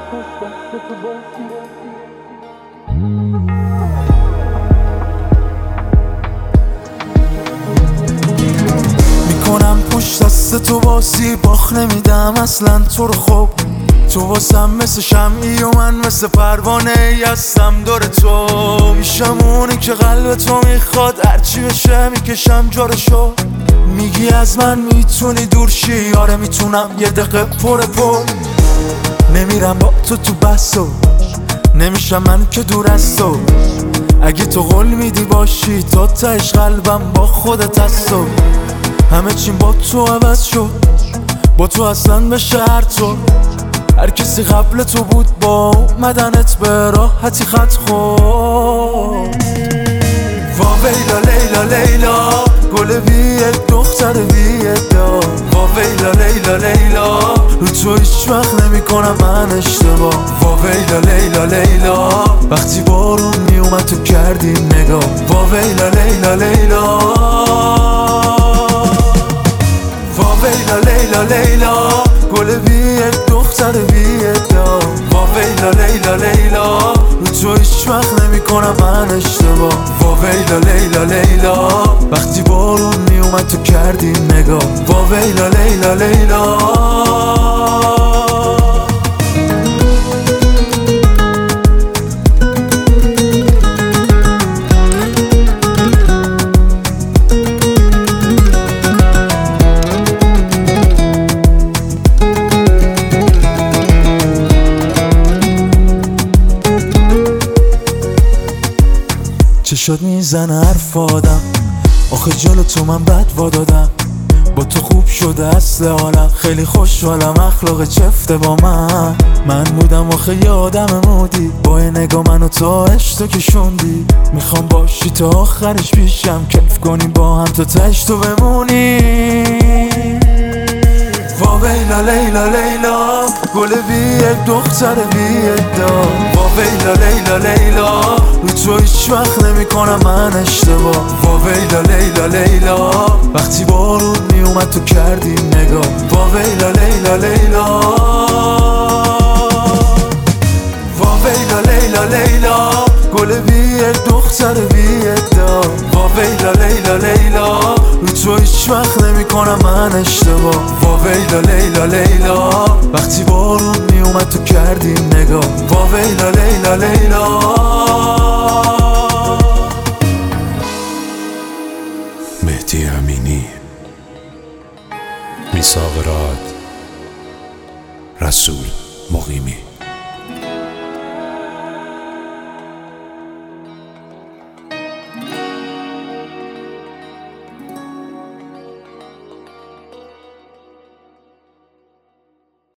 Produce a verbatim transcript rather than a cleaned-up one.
میکنم پشت دست تو بازی باخ نمیدم اصلا تو رو. خوب تو واسم مثل شمعی و من مثل پروانه ای هستم دور تو. میشم اونی که قلب تو میخواد، هرچی بشه میکشم جارشو. میگی از من میتونی دور شی، آره میتونم یه دقیقه پر پر. نمیرم با تو تو بحثو، نمیشم من که دور از تو. اگه تو قول میدی باشی تا تهش قلبم با خودت هست. و همه چیم با تو عوض شد، با تو اصلا به شهر تو. هر کسی قبل تو بود با اومدنت به راحتی خط خورد. وا ویلا لیلا لیلا، گل بی دختر بی ادعا. وا ویلا لیلا لیلا، رو تو هیچ وقت نمی کنم من اشتباه. وا ویلا لیلا لیلا، وقتی بارون می اومد تو کردی نگاه. وا ویلا لیلا لیلا، وا ویلا لیلا لیلا، گل بی دختر بی ادعا. وا ویلا لیلا لیلا، رو تو هیچ وقت نمی کنم من اشتباه. وا ویلا لیلا لیلا، وقتی بارون می اومد تو کردی نگاه. وا ویلا لیلا لیلا. چه شد میزنه حرف آدم، آخه جلو تو من بد وادادم. با تو خوب شده اصل حالم، خیلی خوشحالم اخلاق چفته با من. من بودم آخه یه آدم مودی، با یه نگاه منو تا عشق کشوندی. میخوام باشی تا آخرش پیشم، کیف کنیم با هم تا تهش تو بمونی. وا ویلا لیلا لیلا، گل بی دختر بی ادعا. وا ویلا لیلا لیلا، رو تو هیچ وقت نمی کنم من اشتباه. وا ویلا لیلا لیلا، وقتی بارون می اومد تو کردی نگاه. وا ویلا لیلا لیلا، وا ویلا لیلا لیلا، گل بی دختر بی ادعا. وا ویلا لیلا لیلا، رو تو هیچ وقت نمی کنم من اشتباه. وا ویلا لیلا لیلا، وقتی بارون می اومد تو کردی نگاه. وا ویلا لیلا لیلا. مهدی امینی، میثاق راد، رسول مقیمی.